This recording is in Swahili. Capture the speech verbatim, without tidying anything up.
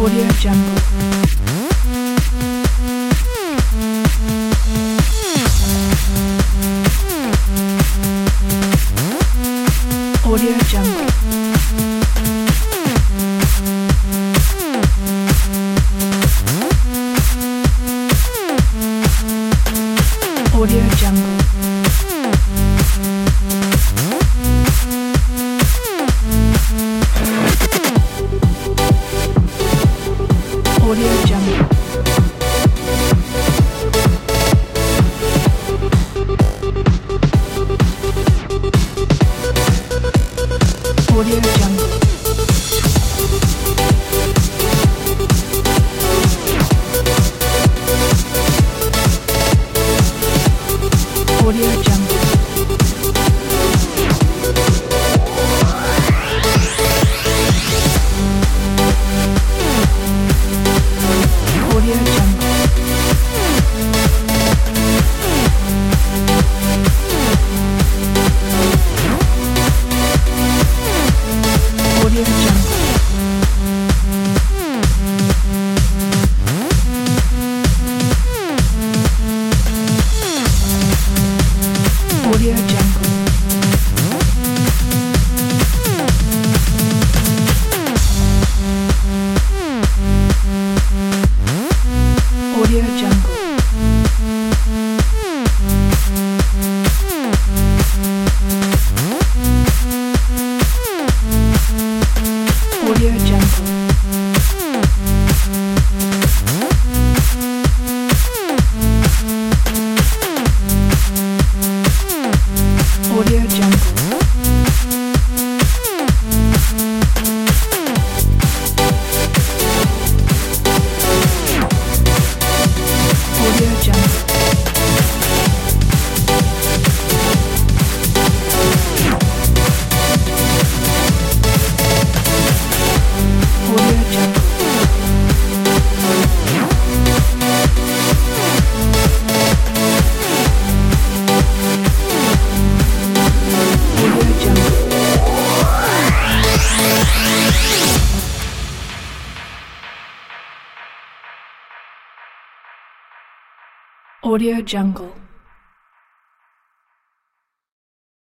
Audio Jungle. Audio Jungle. Audio Jungle. Audio Jungle. Audio Jungle. Audio Jungle. Audio Jungle. Audio Jungle. Audio Jungle. Audio Jungle. Audio Jungle. Audio Jungle. Audio Jungle. Audio Jungle. Audio Jungle. Audio Jungle.